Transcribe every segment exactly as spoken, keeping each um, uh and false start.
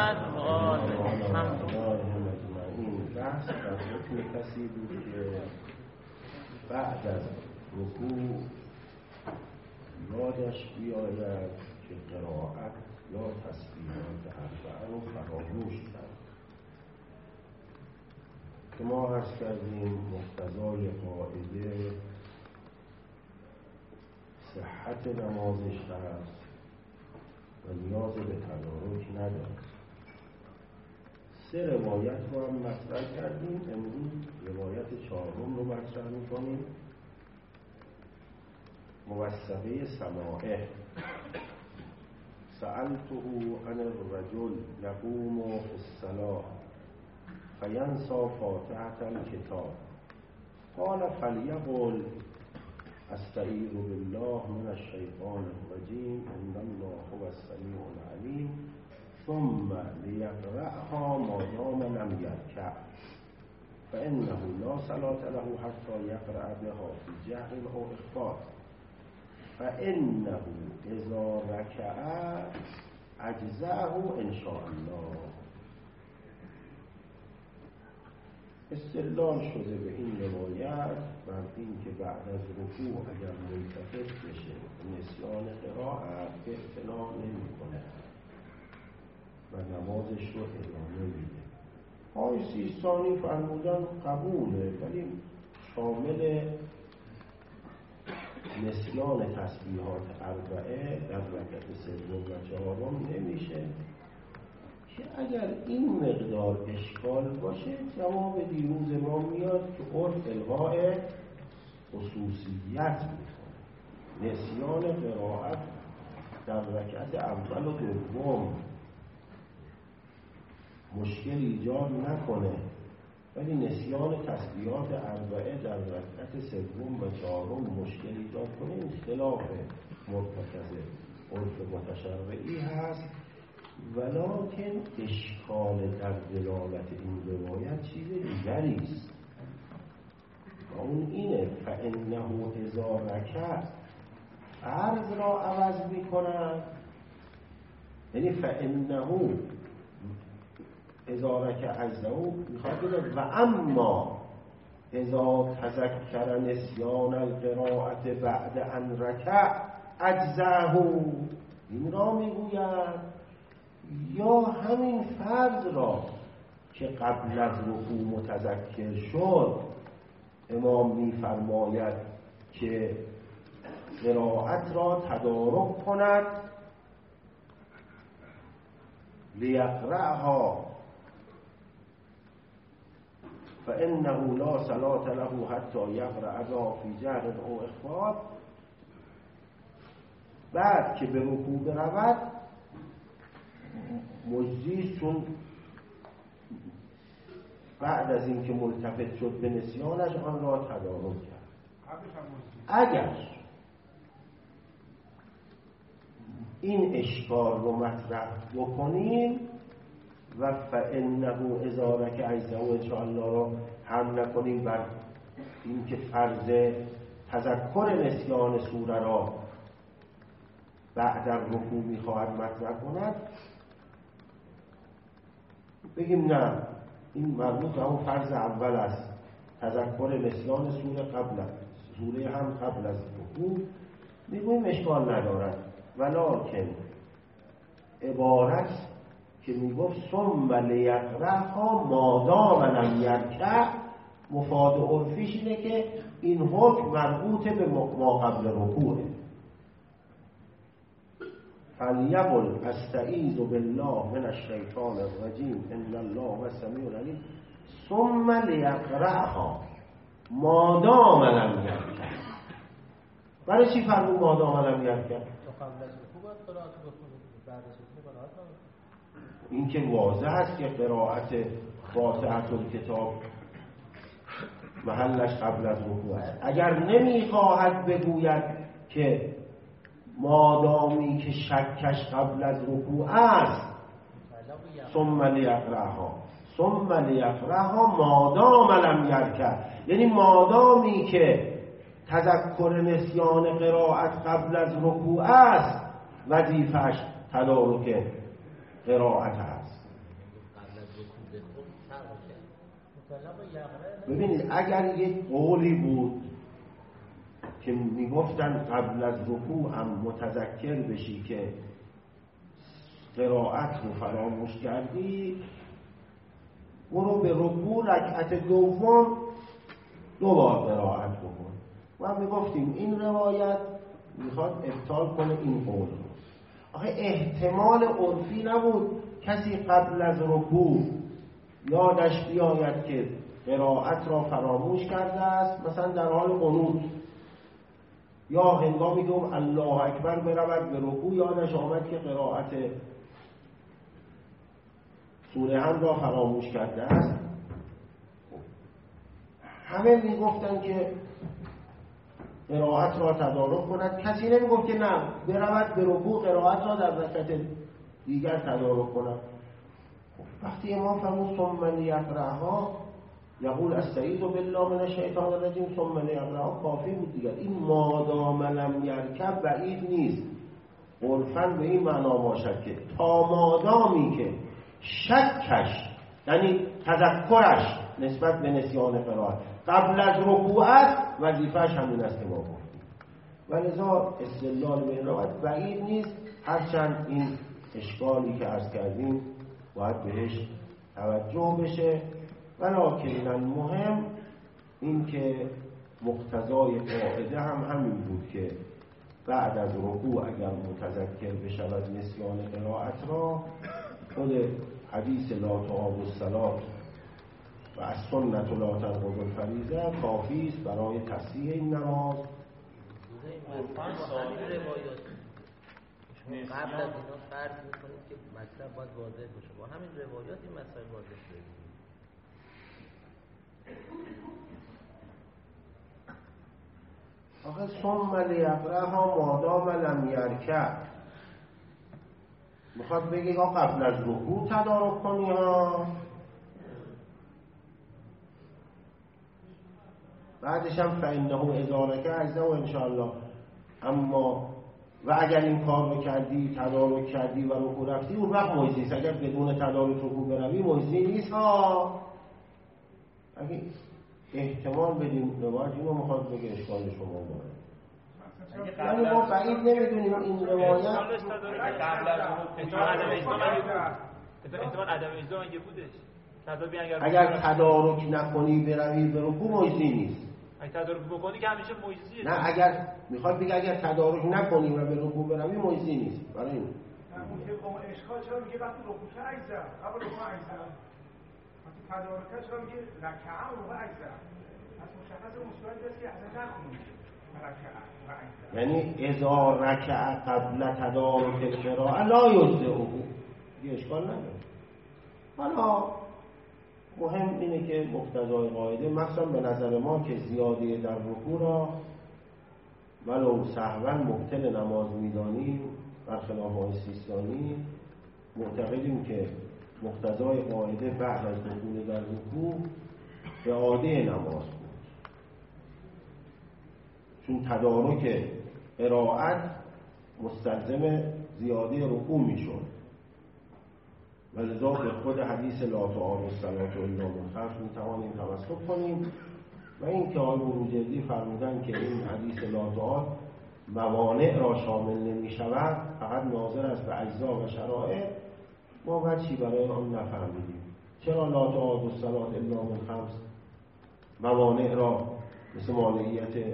بعد این بحث در حکم کسی بود که بعد از رکوع یادش بیاید که قرائت یا تسبیحات اربعه رو فراموش کرد. که ما عرض کردیم مقتضای قاعده صحت نمازش هست و نیاز به تدارک نداره. سه روایت رو هم مطرح کردیم، امروز روایت چهارم رو مطرح می‌کنیم. موثقه سماعه سألته عن الرجل یقوم فی الصلاة فینسى فاتحة الکتاب قال فلیقل استعیذ بالله من الشیطان الرجیم ان الله هو السمیع العلیم ثم لیقرأها ما دام لم یرکع فانه لا صلاة له حتی یقرأ بها فی جهر او اخفاء فانه اذا رکع اجزأه ان شاء الله. استدلال شده به این روایت بر این که بعد از رکوع اگر ملتفت بشه نسیان قرائت اعتنا نمی کنه و نمازش رو ادامه میده. های سیستانی فرمودن قبوله، ولی شامل نسیان تسبیحات اربعه در رکعت سوم و چهارم نمیشه که اگر این مقدار اشکال باشه جواب دیروز ما میاد که عرف الغاء خصوصیت میکنه. نسیان قرائت در رکعت اول و دوم مشکل ایجاد نکنه، ولی نسیان تسبیحات اربعه در رکعت سوم و چهارم مشکل ایجاد کنه. این خلاف مرتکز عرف متشرعی هست، ولکن اشکال در دلالت این روایت چیز دیگری است و اون اینه فانه اذا رکع فرض را عوض می کند، یعنی فانه اذا رکع اجزاءه میخواد بگه و اما اذا تذکر نسیان القراءت بعد ان رکع اجزاءه، این را میگوید یا همین فرض را که قبل از رکوع متذکر شد امام میفرماید که قرائت را تدارک کند لیقرأها فانه لا صلاة له حتی یقرأ بها فی جهر او اخفاء. بعد که به رکوع برود مجزی، چون بعد از اینکه ملتفت شد به نسیانش آن را تدارک کرد. اگر این اشکال رو مطرح بکنیم و فانه اذا رکع اجزاءه ان شاء الله را هم نکنیم بر اینکه فرض تذکر نسیان سوره را بعد از رکوع میخواهد مطرح کند، بگیم نه این مربوط به اون فرض اول است، تذکر نسیان سوره قبل است، سوره هم قبل از رکوع، میگویم اشکال ندارد. ولکن عبارت که میگفت ثم لیقرأها ما دام لم یرکع، مفاد عرفیش اینه که این حکم مربوط به ما قبل رکوعه. فلیقل استعیذ بالله من الشیطان الرجیم ان الله هو السمیع العلیم ثم لیقرأها ما دام لم یرکع. برای چی فرمود ما دام لم یرکع؟ این که واضح است که قرائت فاتحه الکتاب محلش قبل از رکوع است. اگر نمیخواهد بگوید که مادامی که شکش قبل از رکوع است ثم لیقرأها ثم لیقرأها مادام لم یرکع، یعنی مادامی که تذکر نسیان قرائت قبل از رکوع است وظیفه‌اش تدارک قرائت است. ببینید اگر یک قولی بود که میگفتن قبل از رکوع هم متذکر بشی که قرائت رو فراموش کردی، برو به رکوع رکعت دوم دو بار قرائت بکن. ما میگفتیم این روایت میخواد ابطال کنه این قول رو. آخه احتمال عرفی نبود کسی قبل از رکوع یادش بیاید که قرائت را فراموش کرده است، مثلا در حال قنوت یا هنگامی که الله اکبر برود به رکوع یادش آمد که قرائت سوره هم را فراموش کرده است. همه میگفتن که قرائت را تدارک کند، کسی نمیگفت که نه برود به رکوع قرائت را در رکعت دیگر تدارک کند. وقتی امام فرمود ثم لیقرأها یقول استعیذ بالله من الشیطان الرجیم ثم لیقرأها کافی بود دیگر. این مادام لم یرکب بعید نیست عرفاً به این معنا باشد که تا مادامی که شکش یعنی تذکرش نسبت به نسیان قرائت قبل از رکوع است، وظیفه‌اش همین است که ما گفتیم. ولذا استدلال به این روایت بعید نیست، هرچند این اشکالی که عرض کردیم باید بهش توجه بشه. ولکن المهم این که مقتضای قاعده هم همین بود که بعد از رکوع اگر متذکر بشود نسیان قرائت را، خود حدیث لا تعاب الصلاة و از سنت لا تنقض الفریضه کافی است برای تصحیح این نماز. قبل از اینا فرض میکنید که مطلب باید واضح باشه، با همین روایات این مسئله واضح شده. آخه ثم لیقرأها مادام لم یرکع میخواد بگی قبل از رکوع تدارک کنی ها، بعدش هم فإنه اذا رکع اجزه و انشاءالله. اما و اگر این کار رو کردی تدارک کردی و رکوع رفتی اون وقت مجزی نیست. اگر بدون تدارک رکوع بروی مجزی نیست ها. اگه احتمال بدیم روایت اینو میخواد بگه اشکال شما داره، یعنی ما بعید نمیدونیم این روایت قبل از احتمال عدم اجزا احتمال عدم اجزا اگه بودش اگر تدارک نکنی بروی به رکوع مجزی نیست. اگه تدارک بکنی که همیشه مجزیه. نه اگر میخواد بگه اگر تدارک نکنی و به رکوع بروی مجزی نیست. برای این اون اشکال چرا میگه وقتی رکوع که اجزا قبل رکوع اجزا وقتی تدارک چرا میگه رکعه و رکوع اجزا پس مشخصه مشکل دست که اصلا نخونی رکعه و اجزا، یعنی اذا رکع قبل تدارک القراءه لا یجزئه، یه اشکال نداره. حالا مهم اینه که مقتضای قاعده مخصوصا به نظر ما که زیاده در رکوع را ولو سهوا مبطل نماز میدانیم، برخلاف آقای سیستانی معتقدیم که مقتضای قاعده بعد از دخول در رکوع اعاده نماز بود، چون تدارک قرائت مستلزم زیاده رکوع میشد. ولذا به خود حدیث لا تعاب الصلاة الا من خوف میتوانیم تمسک کنیم. و این که آقای بروجردی فرمودن که این حدیث لا تعاب موانع را شامل نمی شود، فقط ناظر است به اجزا و شرائع، ما وجهی برای آن نفهمیدیم. چرا لا تعاب الصلاة الا من خمس موانع را مثل مانعیت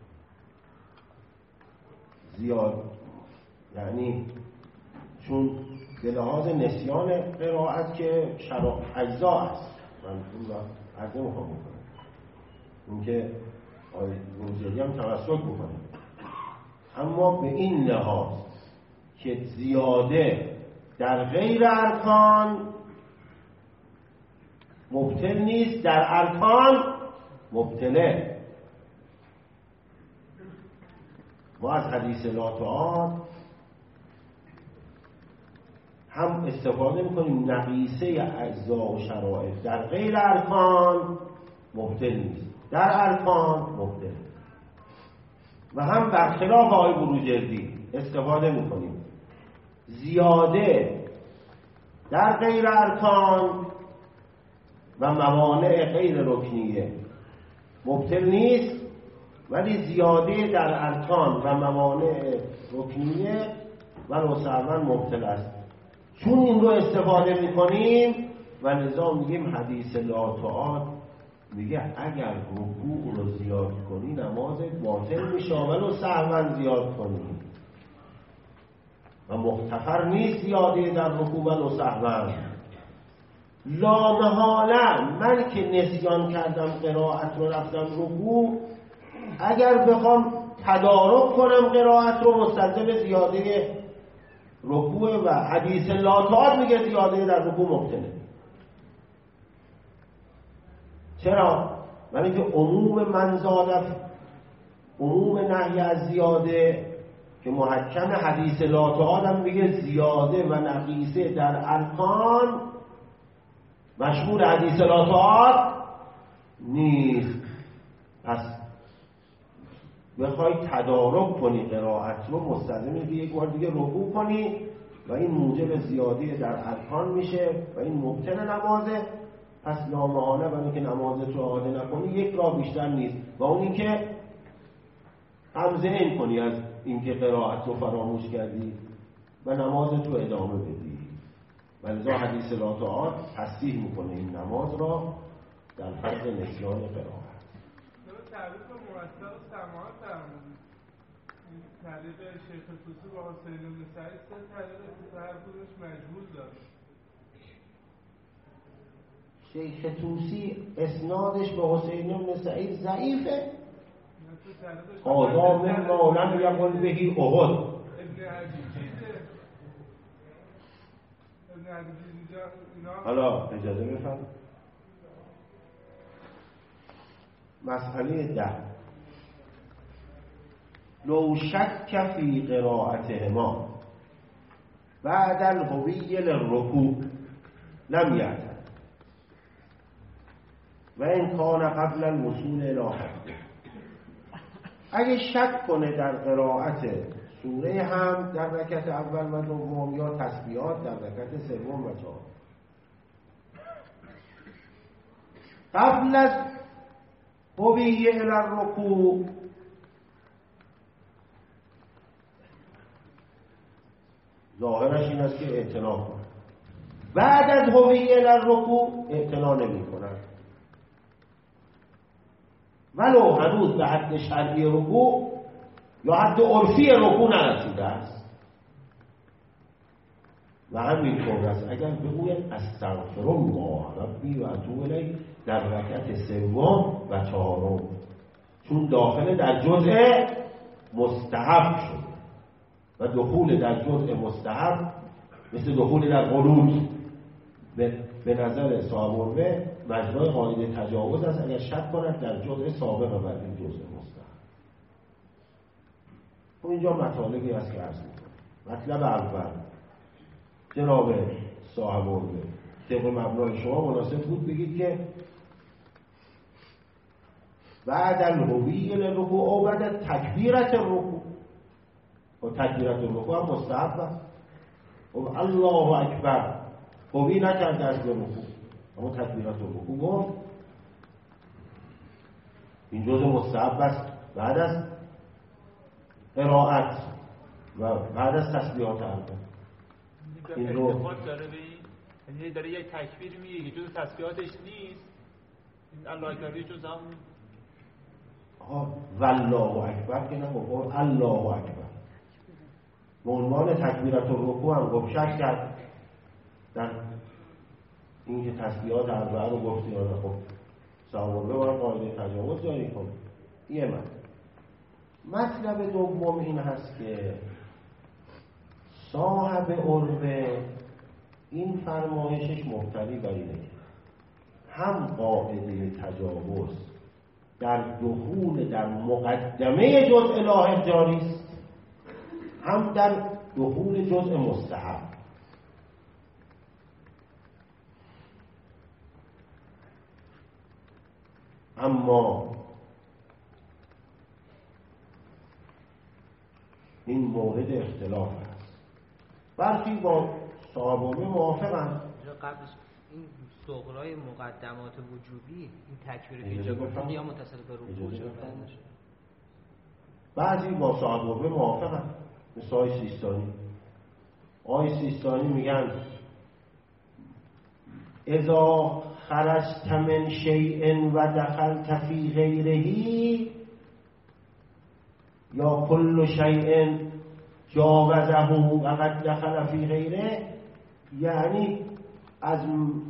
زیاد، یعنی چون به لحاظ نسیان قرائت که شرع اجزا است، من اون را عرض نمیخوام بکنم، اون که آقای بروجردی هم توسط بکنه، اما به این لحاظ که زیاده در غیر ارکان مبطل نیست، در ارکان مبطله. ما از حدیث لا تعاد هم استفاده میکنیم نقیصه اجزا و شرائع در غیر ارکان مبطل نیست، در ارکان مبطل. و هم برخلاف آقای بروجردی استفاده میکنیم زیاده در غیر ارکان و موانع غیر رکنیه مبطل نیست، ولی زیاده در ارکان و موانع رکنیه و لوسعون مبطل است. چون این رو استفاده میکنیم و لذا میگیم حدیث لا تعاد میگه اگر رکوع رو زیاد کنی نمازت باطل میشه ولو سهوا زیاد کنی و مغتفر نیست زیاده در رکوع ولو سهوا. لامحاله من که نسیان کردم قرائت رو رفتم رکوع، اگر بخوام تدارک کنم قرائت رو مستلزم زیاده رکوع و حدیث لا تعاد میگه زیاده در رکوع مبطله. چرا؟ ولی که عموم منزادف عموم نهی از زیاده که محکم حدیث لا تعاد هم میگه زیاده و نقیصه در ارکان مشمول حدیث لا تعاد نیست. پس بخوای تدارک کنی قرائت رو مستلزمه که یک بار دیگه رکوع کنی و این موجب زیاده در ارکان میشه و این مبطل نمازه. پس لامحاله برای که نمازت رو عاده نکنی یک راه بیشتر نیست و اون این که غمزه این کنی از اینکه قرائت رو فراموش کردی و نمازت رو ادامه بدی. ولذا حدیث لا تعاد تصحیح میکنه این نماز را در فرض نسیان قرائت. تعریف مرتب و سماعت فرمودید. این تعریف شیخ طوسی با حسین بن سعید سه تعریف هر کدومش مجهول داره. شیخ طوسی اسنادش به حسین بن سعید ضعیفه. آدم ما لم یقل بهی احد. ابن عجیزه. ابن عجیز اینجا اینا حالا اجازه بفرم. مسئله ده لو شک فی قرائتهما بعد الهوی للرکوع لم یعتد و این کان قبل الوصول الی حد. اگه شک کنه در قرائت سوره هم در رکعت اول و دوم یا تسبیحات در رکعت سوم و چهارم قبل از هوی الی الرکوع ظاهرش این است که اعتنا کنه، بعد از هوی الی الرکوع اعتنا نمی کنن ولو هنوز به حد شرعی رکوع یا حد عرفی رکوع نرسیده است. و همینطور است اگر بگوید استغفر الله ربی و اتوب الیه در رکعت سوم و چهارم، چون داخل در جزء مستحب شده و دخول در جزء مستحب مثل دخول در قنوت به نظر صاحب الروح مجرای قاعده تجاوز است اگر شک کند در جزء سابق و بعد این جزء مستحب. خب اینجا مطالبی است که عرض می‌کنم. مطلب اول جناب صاحب الروح طبق مبنای شما مناسب بود بگید که بعد الهوی للرکوع او بعد تکبیرت الرکوع و تکبیرت الرکوع هم مستحب است و الله اکبر هوی نکرده از به رکوع اما تکبیرت الرکوع گفت این جزء مستحب است بعد از قرائت و بعد از تسبیحات اربع. این رو ارتباط داره به این یعنی داره یک تکبیر میگه که جزء تسبیحاتش نیست این الله اکبر جزء هم آها والله اکبر که نه گفت الله اکبر به عنوان تکبیرت الرکوع هم گفت شک کرد در اینکه تسبیحات اربعه رو گفتی یا نه. خب صحابه باید قاعده تجاوز جاری کن. یه من مطلب دوم این هست که صاحب عروه این فرمایشش مبتنی بر اینه هم قاعده تجاوز در دخول در مقدمه جزء لاحق جاری است هم در دخول جزء مستحب. اما این مورد اختلاف است. برخی با صحابه موافقند قبلش این صغرای مقدمات وجوبی این تکبیر که گفتن یا متصل به رکوع چرا بیان نشد؟ بعضی با صاحب قوه موافقن، مثل آقای سیستانی. آقای سیستانی میگن اذا خرجت من شیء و دخلت فی غیره یا کل شیء جاوزه و قد دخل فی غیره، یعنی از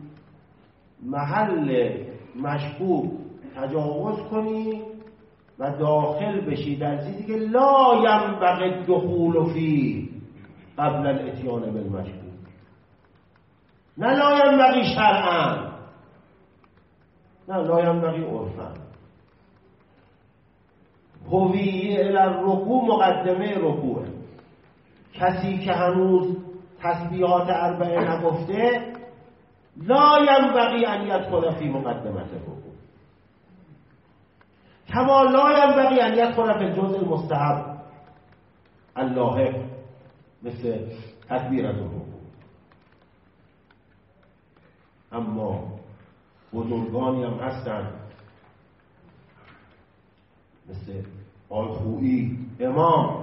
محل مشکوک تجاوز کنی و داخل بشی در چیزی که لا ینبغی الدخول فیه قبل الاتیان بالمشکوک. نه لا ینبغی شرعا، نه لا ینبغی عرفا. هویه الی الرکوع مقدمه رکوع. کسی که هنوز تسبیحات اربعه نگفته لا ینبغی ان یدخل فی مقدمه الرکوع، کما لا ینبغی ان یدخل فی الجزء المستحب اللاحق مثل تکبیرة الرکوع. اما بزرگانی هم هستن مثل آل خویی امام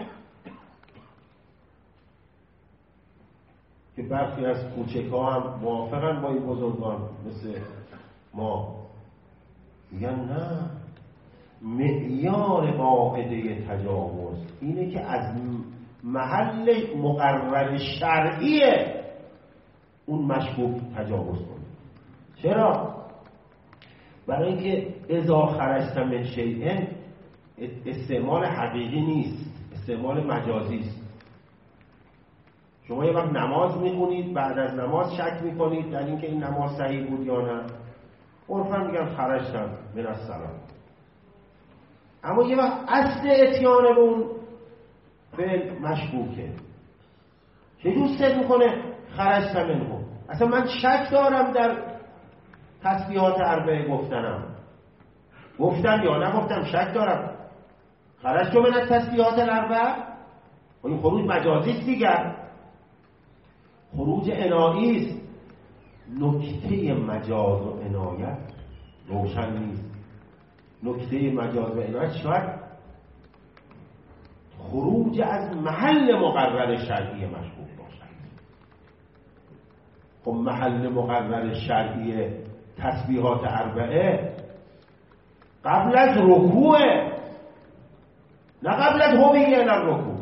که برخی از کوچک‌ها هم موافقن با این بزرگان مثل ما، میگن نه، معیار قاعده تجاوز اینه که از محل مقرر شرعی اون مشکوک تجاوز کنه. چرا؟ برای اینکه اذا خرجت من شیء استعمال حقیقی نیست، استعمال مجازی است. شما یه وقت نماز میخونید، بعد از نماز شک میکنید در اینکه این نماز صحیح بود یا نه، عرفاً میگن خرجتم من الصلاة. اما یه وقت اصل اتیان به اون فعل مشکوکه، چجور صدق میکنه خرجت منه؟ اصلا من شک دارم در تسبیحات اربعه گفتنم، گفتم یا نگفتم شک دارم، خرجت من التسبیحات الاربعه. و این خروج مجازی است دیگر، خروج عنایی است. نکته مجاز و عنایت روشن نیست. نکته مجاز و عنایت شاید خروج از محل مقرر شرعی مشکوک باشد. خب محل مقرر شرعی تسبیحات اربعه قبل از رکوع، نه قبل از هویه الی الرکوع.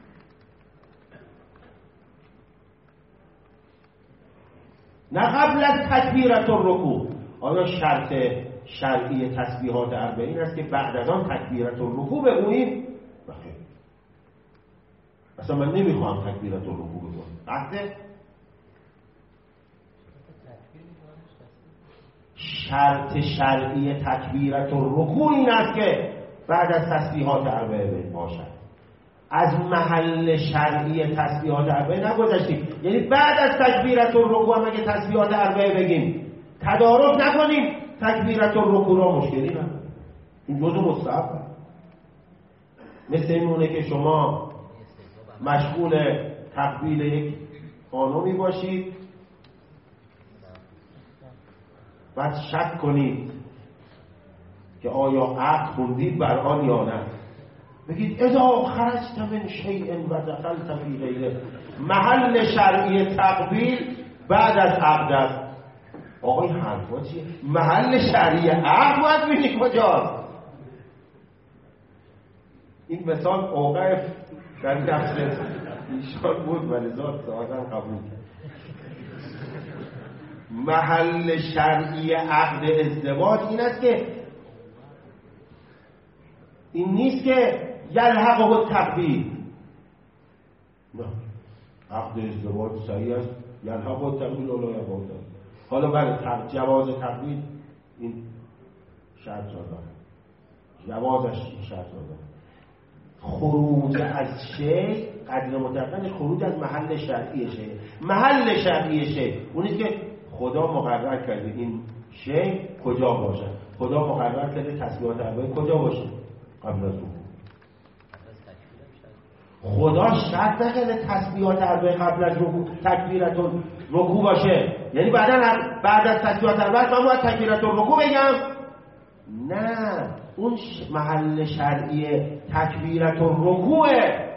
نه قبل از تکبیرة الرکوع. آیا شرط شرعی تسبیحات اربعه این است که بعد از آن تکبیرة الرکوع بگوییم؟ بخیر، اصلا من نمیخوام تکبیرة الرکوع بگویم. قطعه شرط شرعی تکبیرة الرکوع این است که بعد از تسبیحات اربعه باشد. از محل شرعی تسبیحات اربعه نگذشتیم، یعنی بعد از تکبیرة الرکوع هم اگه تسبیحات اربعه بگیم تدارک نکنیم، تکبیرة الرکوع را مشکلی نداره، این جزء مستحب. مثل اینونه که شما مشغول تقبیل یک خانمی باشید، بعد شک کنید که آیا عقد خوندید بر آن یا نه، بگید اذا خرجت من شیء و دخلت فی غیره. محل شرعی تقبیل بعد از عقد است. آقای حرفا چیه؟ محل شرعی عقد باید بینی کجاست؟ این مثال اوقف در نفس ایشان بود و لذا ساعتاً قبول کرد. محل شرعی عقد ازدواج این است که این نیست که یلحقه التقبیل. نه، عقد ازدواج صحیح است، یلحقه التقبیل ولا یلحقه التقبیل. حالا برای جواز تقبیل این شرط را داره، جوازش این شرط را داره. خروج از شی قدر متقن خروج از محل شرعی شی. محل شرعی شی اونیست که خدا مقرر کرده این شی کجا باشه. خدا مقرر کرده تسبیحات اربعه کجا باشه؟ قبل از رکوع. خدا شرط نکرده تسبیحات اربعه قبل از رکوع تکبیرة الرکوع باشه. یعنی بعدا بعد از تسبیحات اربع من باید تکبیرت الرکوع بگم؟ نه، اون محل شرعی تکبیرت الرکوعه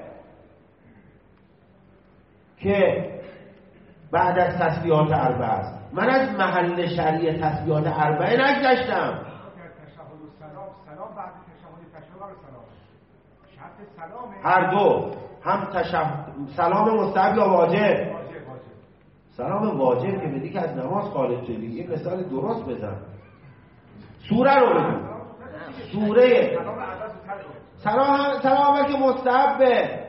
که بعد از تسبیحات اربع است. من از محل شرعی تسبیحات اربع نگذشتم. هر دو، هم تشهد سلام مستحب یا واجب؟ سلام واجب که بدی که از نماز خارج شدی. یه مثال درست بزن. سوره رو بگو. سوره سلام سلام اول که مستحبه.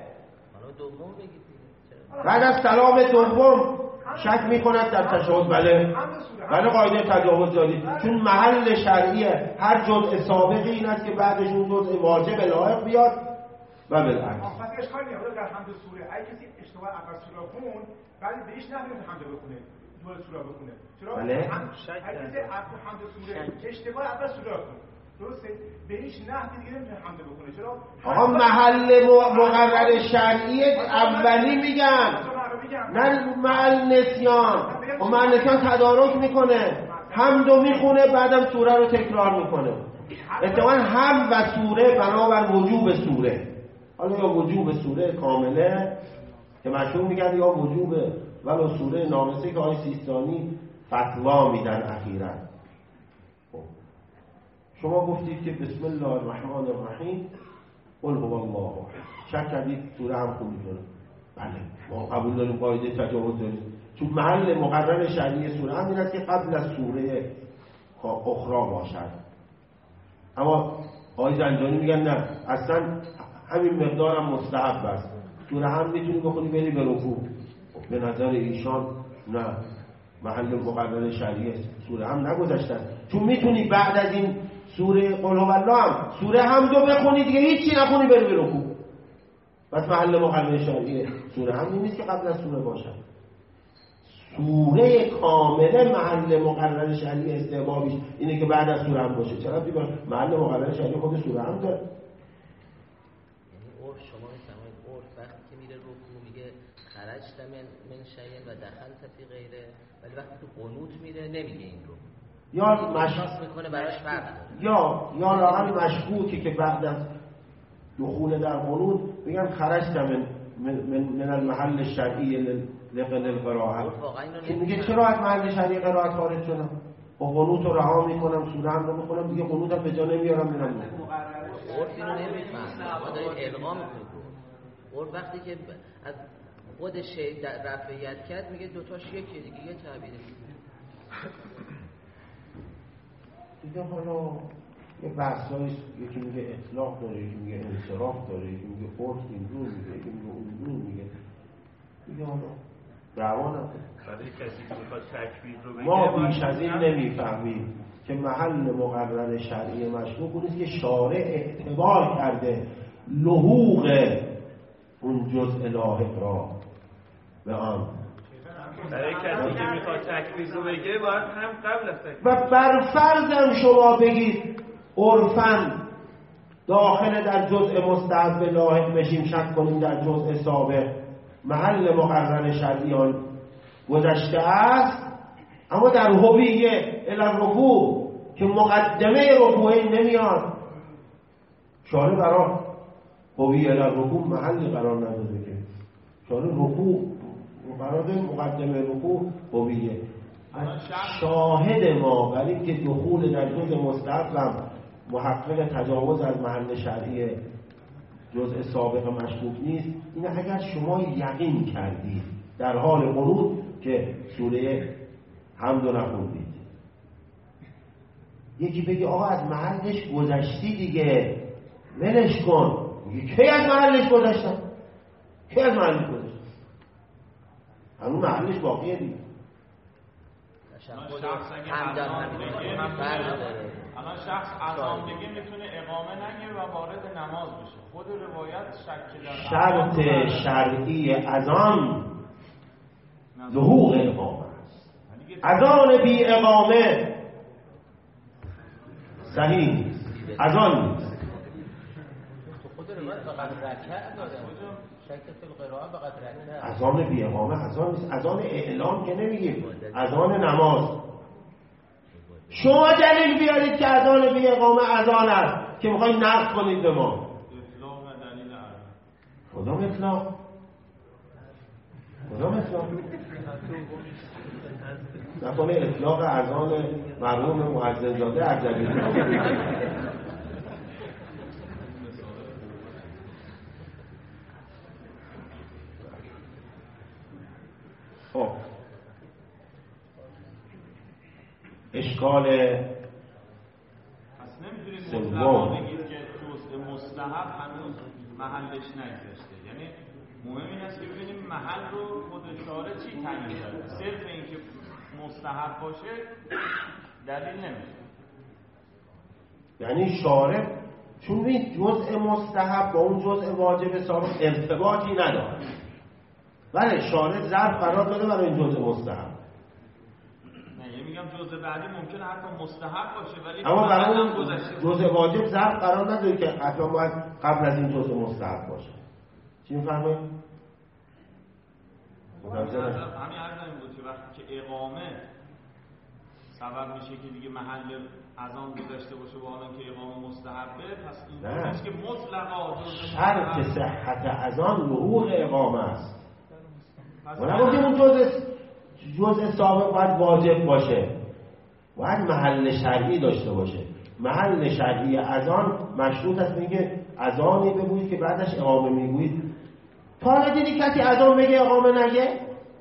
بعد از سلام دوم شک میکند در تشهد. بله بله قاعده تجاوز دارید، چون محل شرعی هر جزء سابقی این است که بعدش اون جزء واجب لاحق بیاد و بالعکس. پس اشکال نیست در حمد سوره اگه کسی اشتباه اول سوره خون بعد بهش نمیاد حمد بخونه دو سوره بخونه. چرا؟ بله. اگه کسی حمد سوره اشتباه اول سوره خون درسته بهش نه دیگه نمیتونه حمد بکنه. چرا؟ آقا محل مقرر شرعی اولی میگن، نه محل نسیان. و محل نسیان تدارک میکنه، حمدو میخونه بعدم سوره رو تکرار میکنه. اتفاقا هم و سوره بنابر وجوب سوره، حالا یا وجوب سوره کامله که مشهور میگن یا وجوب ولو سوره ناقصه که آقای سیستانی فتوا میدن اخیراً. شما گفتید که بسم الله الرحمن الرحیم قل هو الله شک کردید سوره هم خوب میتونه. بله ما قبول داریم قاعده تجاوز داریم، چون محل مقرر شرعی سوره هم این است که قبل از سوره اخرى باشد. اما آقای زنجانی میگن نه، اصلا همین مقدار هم مستحب است. سوره هم میتونی بخونی بری به رکوع. به نظر ایشان نه، محل مقرر شرعی سوره هم نگذاشتن، چون میتونی بعد از این سوره قل هو الله هم سوره هم دو بخونی دیگه هیچی نخونی بری به رکوع. بس محل مقرر شرعی سوره هم نیست که قبل از سوره باشد. سوره کامله محل مقرر شرعی استحبابیش اینه که بعد از سوره هم باشه. چرا دیگه محل مقرر شرعی خود سوره هم داره. یعنی عرف شما میفهمید عرف وقتی که میره رکوع میگه خرجت من من شیء و دخلت فی غیره، ولی وقتی تو قنوت میره نمیگه این رو. یا مشخص میکنه براش فرق داره. یا یا لااقل مشکوکی که بعد از دخول در قنوت میگن خرجت من من من المحل الشرعی لقل القراءه، که میگه چرا از محل شرعی قرائت خارج شدم؟ با قنوت رو رها میکنم سوره هم رو میخونم دیگه قنوتم به جا نمیارم میرم. عرف اینو نمیفهمه، ما داریم القا میکنیم. عرف وقتی که از خود شی رفعیت کرد میگه دوتاش یکیه دیگه، یه تعبیره دیگه. حالا یه بحثایی یکی میگه اطلاق داره، یکی میگه انصراف داره، یکی میگه عرف اینجور میگه، یکی میگه اونجور میگه. دیگه حالا دعوا نکنه. برای کسی که میخواد تکبیر رو بگه ما بیش از این نمیفهمیم که محل مقرر شرعی مشروع اون است که شارع اعتبار کرده لحوق اون جزء لاحق را به آن. برای کسی که میخواد تکبیر رو بگه باید هم قبل از تکبیر و بر فرضم شما بگید عرفاً داخل در جزء مستحب لاحق بشیم، شک کنیم در جزء سابق، محل مقرر شرعی آن گذشته است، اما در هویه الی الرکوع که مقدمه رکوع نمیاد، شارع برای هویه الی الرکوع محلی قرار نداده که شارع رکوع قرار ده مقدمه رکوع هویه. شاهد ما برای اینکه دخول در جزء مستحب محقق تجاوز از محل شرعی جزء سابق مشکوک نیست، این اگر شما یقین کردید در حال قنوت که سوره حمد رو نخوندید، یکی بگی آقا از محلش گذشتی دیگه ولش کن، میگه کی از محلش گذشتم؟ کی از محلش گذشتم؟ همون محلش باقیه دیگه. الان شخص اذان بگه میتونه اقامه نگیره و وارد نماز بشه. خود روایت شک در شرط شرعی اذان ظهور اقامه است. اذان بی اقامه صحیح نیست، اذان نیست. خود روایت فقط رکعت داره. فی القراءه به قدرته. اذان بی اقامه اذان نیست، اذان اعلام که نمیگیم، اذان نماز. شما دلیل بیارید که اذان بی اقامه اذان است که میخواید نقد کنید به ما. اطلاق و دلیل عرب. کدام اطلاق؟ کدام اطلاق؟ نکنه اطلاق اذان مرحوم مؤذن‌زاده اردبیلی. خب اشکال پس نمیتونید مطلقا بگید که جزء مستحب هنوز محلش نگذاشته. یعنی مهم این است که ببینیم محل رو خود شارع چی تعیین کرده. صرف اینکه مستحب باشه دلیل نمیشه. یعنی شارع چون این جزء مستحب با اون جزء واجب سابق ارتباطی نداره. بله شارع ظرف قرار داده برای این جزء مستحب. نه یعنی میگم جزء بعدی ممکنه حتی مستحب باشه ولی اما برای اون جزء واجب ظرف قرار نداره که حتما باید قبل از این جزء مستحب باشه. چی می‌فهمید؟ همین عرض این بود که وقتی که اقامه سبب میشه که دیگه محل اذان گذاشته باشه با آن که اقامه مستحبه، پس این نیست که مطلقا شرط صحت اذان لحوق اقامه است. ما نگفتیم اون جزء جزء سابق باید واجب باشه، باید محل شرعی داشته باشه. محل شرعی اذان مشروط است میگه اذانی بگویید که بعدش اقامه میگویید. تا حالا دیدی کسی اذان بگه اقامه نگه؟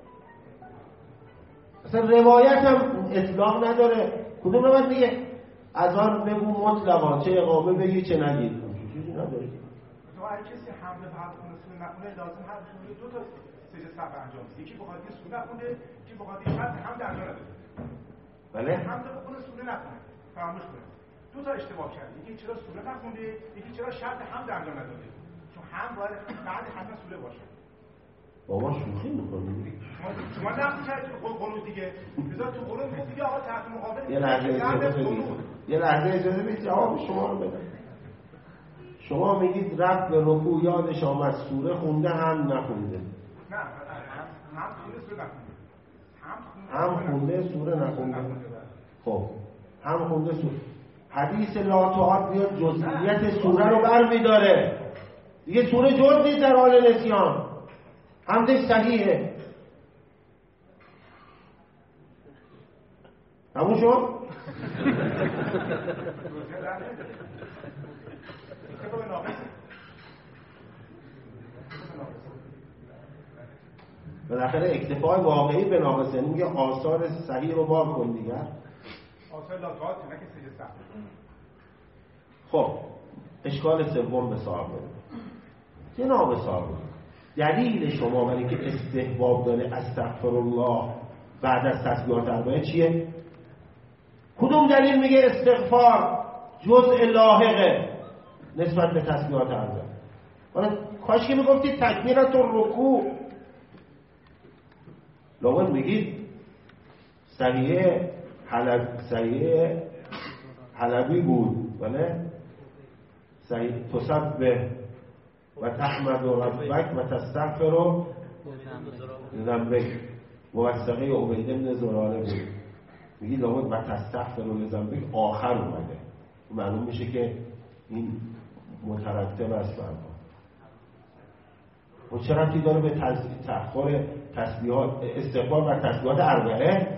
اصلا روایت هم اطلاق نداره. کدوم روایت میگه اذان بگو مطلقا، چه اقامه بگی چه نگید؟ چیزی نداره. تو هر کسی حمله به حرف کنه سونه نکنه لازم هر شونه دو تا سجده صف انجام بده. یکی بخواد که سونه خونده، یکی بخواد که شرط حمد انجام نده. بله؟ حمد بکنه سونه نکنه. فراموش کنه. دو تا اشتباه کرد. یکی چرا سونه نخونده، یکی چرا شرط حمد انجام نداده. چون حمد باید بعد حتما سونه باشه. بابا شوخی می‌کنی. شما نقل کردید تو قانون دیگه. بذار تو قانون بود دیگه آقا تحت مقابل یه لحظه اجازه بدید. یه لحظه اجازه بدید جواب شما رو بدم. شما میگید رفت به رکوع یادش آمد سوره خونده هم نخونده. نه هم خونده سوره نخونده. هم خونده سوره نخونده. خب هم خونده سوره. حدیث لا تعاد بیاد جزئیات سوره رو برمی‌داره. دیگه سوره جز نیست در حال نسیان. حمدش صحیحه. تموم شد؟ بالاخره اکتفای واقعی به ناقصه. میگه آثار صحیح رو بار کن دیگر. آثار لاغات نه که سجده صح. خب اشکال سوم به صاحب جناب صاحب دلیل شما برای که استحباب داره استغفر الله بعد از تسبیحات اربعه چیه؟ کدوم دلیل میگه استغفار جزء لاحقه نسبت به تسبیحات اربعه؟ حالا کاش که میگفتید تکبیرات الرکوع. لابد میگید صحیح حلب صحیح حلبی بود بله صحیح تسبح و تحمد ربک و تستغفر لذنبک موثقه عبید بن زراره بود. میگی لابد و تستغفر لذنبک آخر اومده. معلوم میشه که این مترتب است برها. و چه ربطی داره به تأخر تسبیحات استغفار و تسبیحات اربعه؟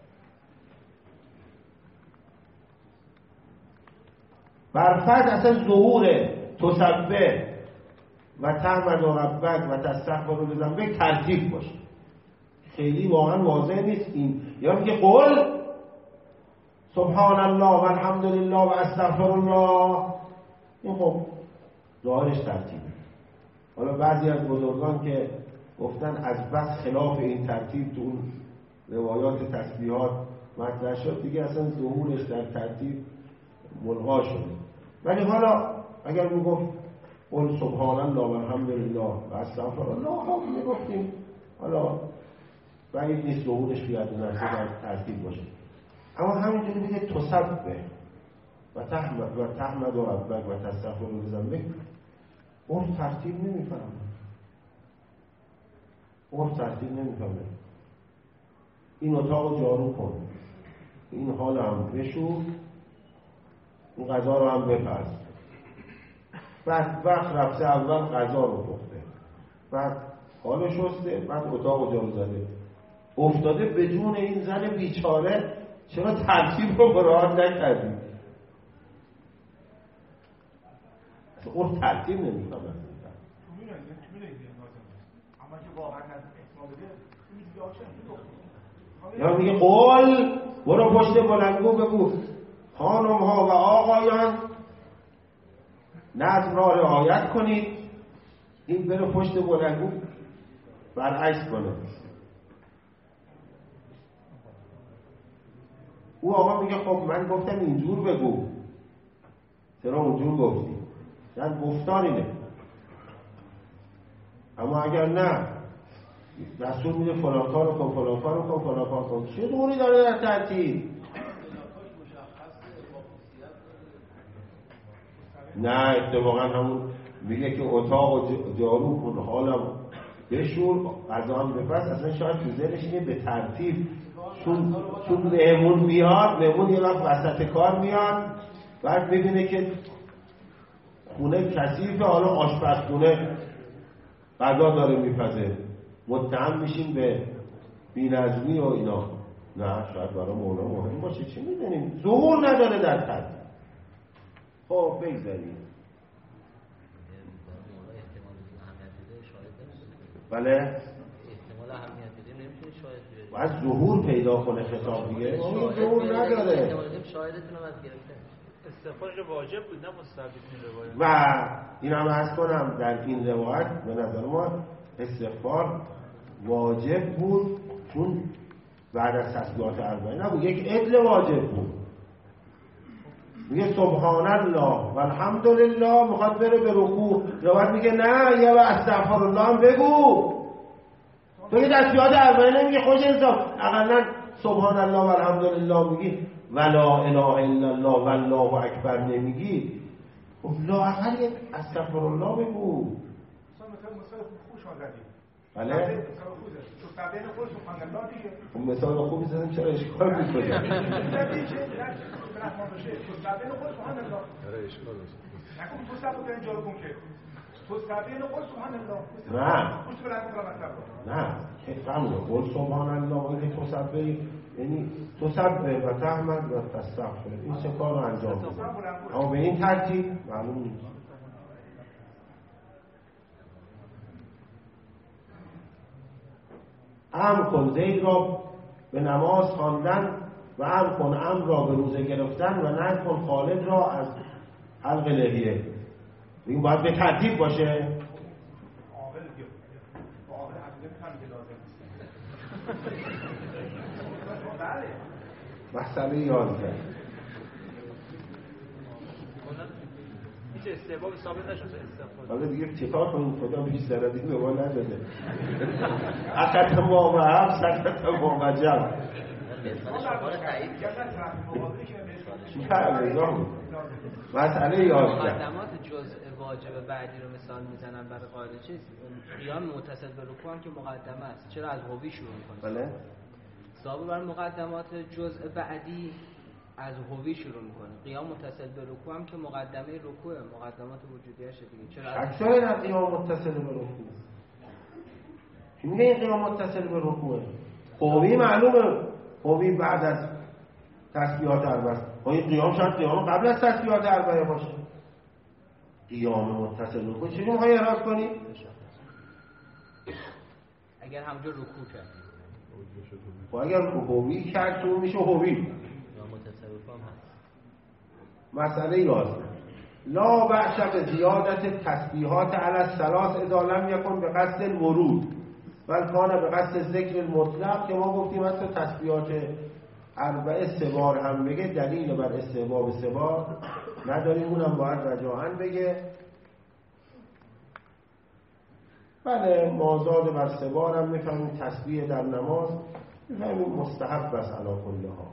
برفرض اصلا ظهور تسبح و تحمد ربک و تستغفر لذنبک ترتیب باشه. خیلی واقعا واضح نیست این. یا میگه قول سبحان الله و الحمدلله و استغفر الله. این خب ظاهرش ترتیبه. حالا بعضی از بزرگان که گفتن از بس خلاف این ترتیب تو اون روایات تسبیحات مطرح شد دیگه اصلا ظهورش در ترتیب ملغا شده. ولی حالا اگر میگفت قل سبحان الله و الحمدلله و استغفر الله خب میگفتیم حالا بعید نیست ظهورش بیاد نفسه در ترتیب باشه. اما همینجوری میگه تسبح و تحمد و تحمد و ربک و تستغفر لذنبک اون ترتیب نمیفهمه. عرف ترتیب نمیکنه. این اتاق رو جارو کن، این حال هم بشور، این غذا رو هم بپز. بعد وقت رفته اول غذا رو پخته، بعد حال شسته، بعد اتاق رو جارو زده. افتاده به جون این زن بیچاره چرا ترتیب رو مراعات نکردی؟ اون ترتیب نمی کنن. یا میگه قول برو پشت بلندگو بگو خانم ها و آقایان نظم را رعایت کنید. این بره پشت بلندگو برعکس کنه. او آقا میگه خب من گفتم اینجور بگو، چرا اونجور گفتی؟ شاید گفتار اینه. اما اگر نه دستور میده فلان کارو کن، فلان کارو کن، فلان کارو کن، چه دوری داره در ترتیب؟ نه اتفاقا همون میگه که اتاق جارو کن، حالا بشور، غذا هم بپز. اصلا شاید تو ذهنش اینه به ترتیب، چون چون مهمون میاد، مهمون یه وقت وسط کار میاد، بعد میبینه که خونه کثیفه، حالا آشپزخونه غذا داره میپزه، متهم میشیم به بی‌نظمی و اینا. نه شاید برای مولا مهم باشه، چه میدونیم، ظهور نداره در ترتیب. خب بگذاریم. بله احتمال اهمیت بده نمیتونه شاهد بیاره. باید ظهور پیدا کنه خطاب دیگه. اون ظهور نداره. شاهدتون هم از گرفته. استخراج واجب بود نه مستحب این روایت. و این هم عرض کنم در این روایت به نظر ما استغفار واجب بود، چون بعد از تسبیحات اربعین نبود، یک عدل واجب بود. میگه سبحان الله و الحمدلله، میخواد بره به رکوع، روایت میگه نه یا استغفر الله هم بگو. تو که تسبیحات اربعین نمیگی خوش حساب، اقلا سبحان الله و الحمدلله میگی و لا اله الا الله و الله اکبر نمیگی، خب لااقل یک استغفر الله بگو. مثلا مثلا خوش آمدید. بله مثلا خوبه تو تابع خود سبحان الله دیگه. خب مثال خوبی زدم، چرا اشکال میکنه؟ دیگه چه رحمان باشه تو تابع خود سبحان الله. چرا اشکال میشه؟ نکن تو سبب تو اینجا رو کن که تو تابع خود سبحان الله. نه خوش بلند کن مطلب. نه که فهمونه قول سبحان الله اینکه تو سبه، یعنی تو سبه و تحمد و تستغفر، این سه کار رو انجام بده. اما به این ترتیب معلوم نیست. امر کن زید را به نماز خواندن و امر کن امر را به روزه گرفتن و نهی کن خالد را از حلق لحیه. این باید به ترتیب باشه. مسئله یازده هیچ استحباب ثابت نشده استغفار. حالا دیگه چیکار کنیم؟ خدا بیش سردی به ما نداده. اخت ما و هم سکت ما و جمع مسئله یازده مقدمات جزء واجب بعدی رو مثال میزنن برای قاعده چیز قیام متصل به رکوع هم که مقدمه است. چرا از هوی شروع میکنه؟ بله صاحب بر مقدمات جزء بعدی از هوی شروع میکنه. قیام متصل به رکوع هم که مقدمه رکوع مقدمات وجودیه شه دیگه. چرا اکثر این قیام متصل به رکوع؟ چی میگه این قیام متصل به رکوع؟ هوی معلومه، هوی بعد از تسبیحات اربعه. این قیام شاید قیام قبل از تسبیحات اربعه باشه. قیام متصل به رکوع چجوری میخوای احراز کنی؟ اگر همونجا رکوع کرد، و اگر هوی کرد تو میشه هوی. مسئله یازده لا بأس بزیادت تسبیحات علی الثلاث اذا لم یکن به قصد الورود بل کان به قصد ذکر المطلق، که ما گفتیم اصلا تسبیحات اربعه سه بار هم بگه دلیل بر استحباب سه بار نداریم، اونم باید رجاعاً بگه. بله مازاد بر سه بار هم میفهمیم تسبیح در نماز، میفهمیم مستحب است علی کلها،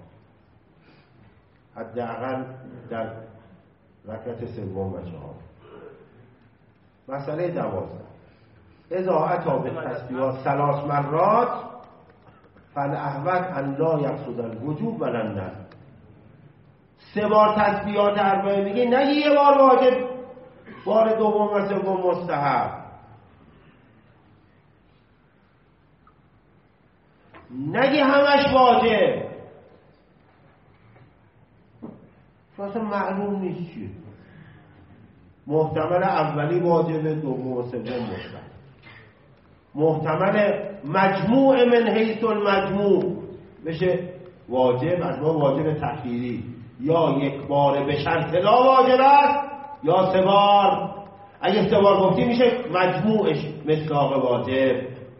حداقل در رکعت سوم و چهار. مسئله دوازده اذا اتا به تسبیحات ثلاث مرات فالاحوط ان لا یقصد الوجوب ولا الندب. سه بار تسبیحات اربعه میگه، نگی یه بار واجب، بار دوم و سوم مستحب، نگی همش واجب، چون اصلا معلوم نیست چیه. محتمل اولی واجب، دوم و سوم مستحب. محتمل مجموع من حیث المجموع بشه واجب، از ما واجب تأخیری، یا یک بار به شرط لا واجب است یا سه بار. اگه سه بار گفتی میشه مجموعش مصداق واجب.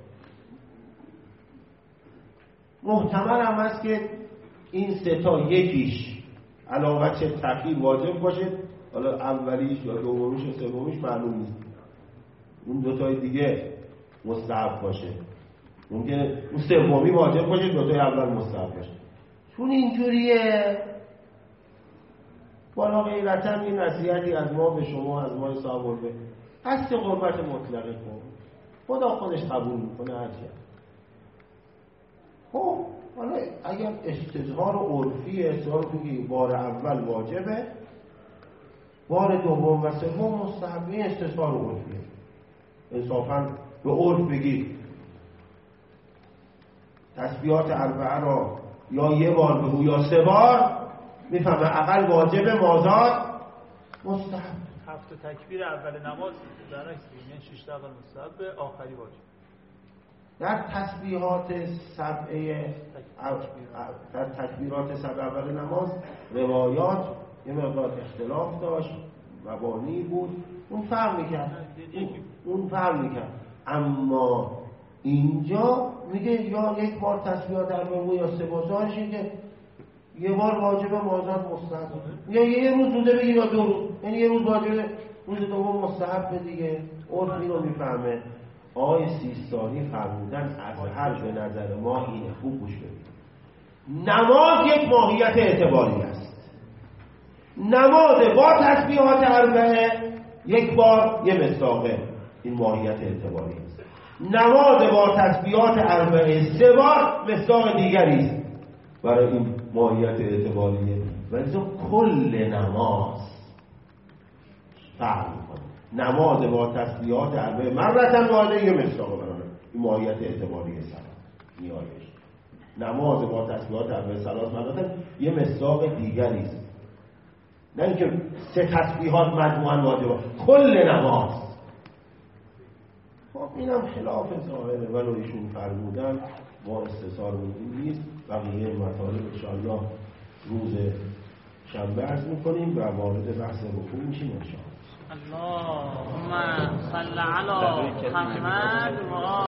محتمل هم هست که این سه تا یکیش علاوه چه تأخیر واجب باشه، حالا اولیش یا دومیش یا سومیش معلوم نیست، اون دو تای دیگه مستحب باشه. ممکنه اون سومی واجب باشه، دو تای اول مستحب باشه. چون اینجوریه بالا غیرتا این نصیحتی از ما به شما، از ما صاحب الفقه، قصد قربت مطلقه کن، خدا خودش قبول میکنه هرچی. خب حالا اگر استظهار عرفی اظهار بگی بار اول واجبه، بار دوم و سوم مستحب، این استظهار عرفیه. انصافاً به عرف بگی تسبیحات اربعه را یا یه بار بگو یا سه بار، میفهمه اقل واجب، مازاد مستحب. هفت تکبیر اول نماز در عکس یعنی شش تا اول مستحب، آخری واجب. در تسبیحات سبعه در تکبیرات سبع اول نماز روایات یه مقدار اختلاف داشت، مبانی بود، اون فرق میکرد اون فرق میکرد اما اینجا میگه یا یک بار تسبیحات اربعه یا سه بار، که یه بار واجب، مازاد مستحب، یا یه روز روزه بگیر یا دو روز، یعنی یه روز واجب، روز دوم مستحب دیگه. عرف اینو میفهمه. آقای سیستانی فرمودن از هر به نظر ما اینه، خوب گوش بدید، نماز یک ماهیت اعتباری است. نماز با تسبیحات اربعه یک بار یه مصداقه، این ماهیت اعتباری است. نماز با تسبیحات اربعه سه بار مصداق دیگری است برای این ماهیت اعتباریه. ولی تو کل نماز فرق میکنه. نماز با تسبیحات اربعه مرتن واحده یه مصداق برای این ماهیت اعتباریه سلام نیایش. نماز با تسبیحات اربعه ثلاث مرتن یه مصداق دیگری است، نه اینکه سه تسبیحات مجموعاً واجبه کل نماز. خب اینم خلاف ظاهره، ولی ایشون فرمودن ما استثار بودیم نیست. بقیه مطالب انشاءالله روز شنبه عرض میکنیم و وارد بحث رکوع میشیم انشاءالله. اللهم صل علی محمد و